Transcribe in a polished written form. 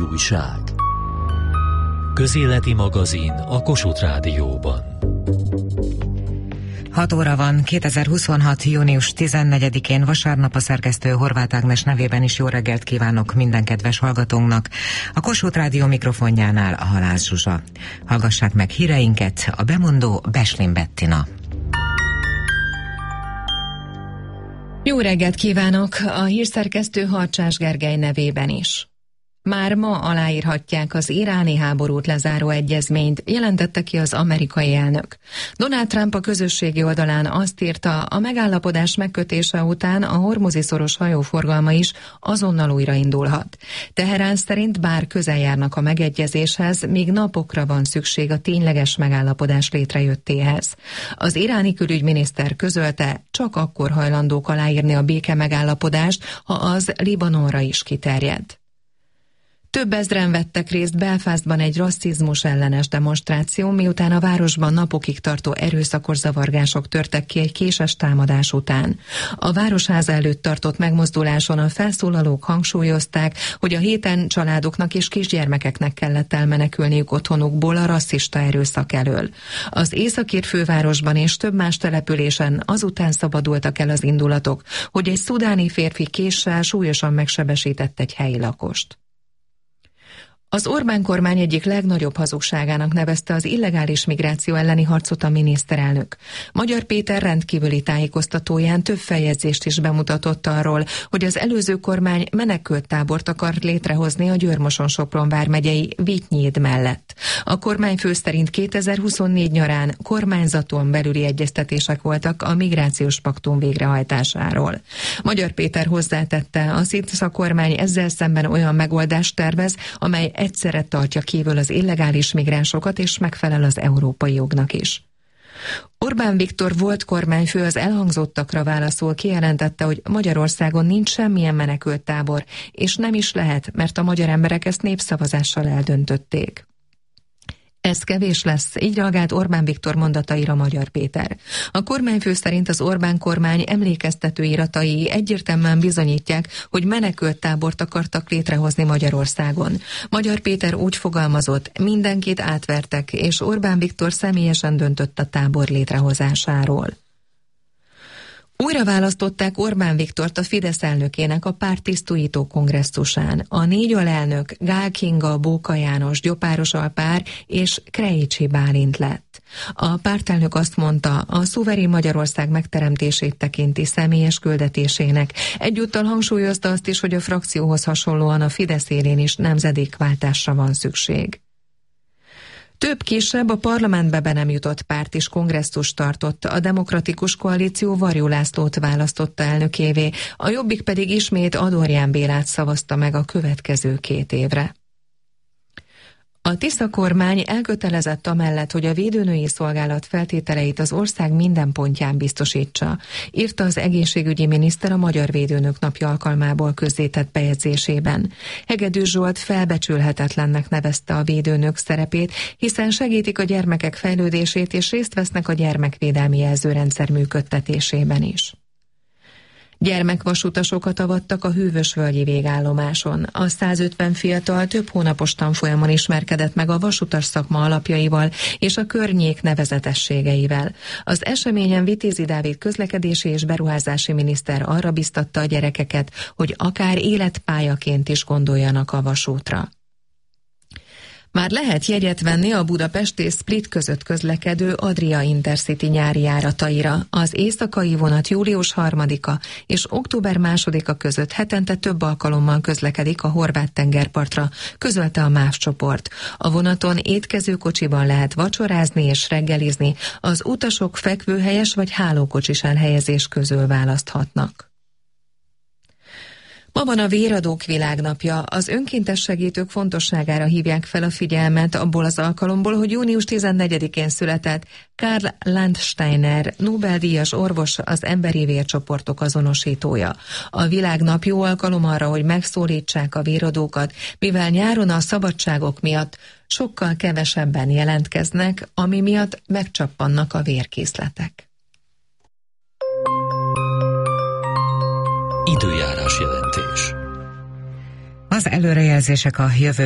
újság. Közéleti magazin a Kossuth Rádióban. 6 óra van, 2026. június 14-én vasárnap, a szerkesztő Horváth Ágnes nevében is jó reggelt kívánok minden kedves hallgatónknak. A Kossuth Rádió mikrofonjánál a Halász Zsuzsa. Hallgassák meg híreinket, a bemondó Beslin Bettina. Jó reggelt kívánok, a hírszerkesztő Harcsás Gergely nevében is. Már ma aláírhatják az iráni háborút lezáró egyezményt, jelentette ki az amerikai elnök. Donald Trump a közösségi oldalán azt írta, a megállapodás megkötése után a hormuzi-szoros hajóforgalma is azonnal újraindulhat. Teherán szerint bár közel járnak a megegyezéshez, még napokra van szükség a tényleges megállapodás létrejöttéhez. Az iráni külügyminiszter közölte, csak akkor hajlandók aláírni a béke megállapodást, ha az Libanonra is kiterjed. Több ezren vettek részt Belfastban egy rasszizmus ellenes demonstráció, miután a városban napokig tartó erőszakos zavargások törtek ki egy késes támadás után. A városháza előtt tartott megmozduláson a felszólalók hangsúlyozták, hogy a héten családoknak és kisgyermekeknek kellett elmenekülniük otthonukból a rasszista erőszak elől. Az északír fővárosban és több más településen azután szabadultak el az indulatok, hogy egy szudáni férfi késsel súlyosan megsebesített egy helyi lakost. Az Orbán kormány egyik legnagyobb hazugságának nevezte az illegális migráció elleni harcot a miniszterelnök. Magyar Péter rendkívüli tájékoztatóján több feljegyzést is bemutatott arról, hogy az előző kormány menekülttábort akart létrehozni a Győr-Moson-Sopron vármegyei Vitynyéd mellett. A kormányfő szerint 2024 nyarán kormányzaton belüli egyeztetések voltak a migrációs paktum végrehajtásáról. Magyar Péter hozzátette, a SZISZ kormány ezzel szemben olyan megoldást tervez, amely egyszerre tartja kívül az illegális migránsokat és megfelel az európai jognak is. Orbán Viktor volt kormányfő az elhangzottakra válaszul kijelentette, hogy Magyarországon nincs semmilyen menekülttábor, és nem is lehet, mert a magyar emberek ezt népszavazással eldöntötték. Ez kevés lesz, így reagált Orbán Viktor mondataira Magyar Péter. A kormányfő szerint az Orbán kormány emlékeztető iratai egyértelműen bizonyítják, hogy menekülttábort akartak létrehozni Magyarországon. Magyar Péter úgy fogalmazott, mindenkit átvertek, és Orbán Viktor személyesen döntött a tábor létrehozásáról. Újra választották Orbán Viktort a Fidesz elnökének a párt tisztújító kongresszusán. A 4 alelnök Gál Kinga, Bóka János, Gyopáros Alpár és Krejcsi Bálint lett. A pártelnök azt mondta, a szuverén Magyarország megteremtését tekinti személyes küldetésének. Egyúttal hangsúlyozta azt is, hogy a frakcióhoz hasonlóan a Fidesz élén is nemzedékváltásra van szükség. Több kisebb, a parlamentbe be nem jutott párt is kongresszust tartott, a Demokratikus Koalíció Varjú Lászlót választotta elnökévé, a Jobbik pedig ismét Adorján Bélát szavazta meg a következő 2 évre. A Tisza kormány elkötelezett amellett, hogy a védőnői szolgálat feltételeit az ország minden pontján biztosítsa, írta az egészségügyi miniszter a Magyar Védőnök Napja alkalmából közzétett bejegyzésében. Hegedűs Zsolt felbecsülhetetlennek nevezte a védőnök szerepét, hiszen segítik a gyermekek fejlődését és részt vesznek a gyermekvédelmi jelzőrendszer működtetésében is. Gyermekvasutasokat avattak a Hűvösvölgyi végállomáson. A 150 fiatal több hónapos tanfolyamon ismerkedett meg a vasutas szakma alapjaival és a környék nevezetességeivel. Az eseményen Vitézi Dávid közlekedési és beruházási miniszter arra biztatta a gyerekeket, hogy akár életpályaként is gondoljanak a vasútra. Már lehet jegyet venni a Budapest és Split között közlekedő Adria Intercity nyári járataira. Az éjszakai vonat július 3-a és október 2-a között hetente több alkalommal közlekedik a horvát tengerpartra, közölte a MÁV csoport. A vonaton étkezőkocsiban lehet vacsorázni és reggelizni, az utasok fekvőhelyes vagy hálókocsis elhelyezés közül választhatnak. Ma van a Véradók világnapja. Az önkéntes segítők fontosságára hívják fel a figyelmet abból az alkalomból, hogy június 14-én született Karl Landsteiner, Nobel-díjas orvos, az emberi vércsoportok azonosítója. A világnap jó alkalom arra, hogy megszólítsák a véradókat, mivel nyáron a szabadságok miatt sokkal kevesebben jelentkeznek, ami miatt megcsappannak a vérkészletek. Időjárás jelentés. Az előrejelzések a jövő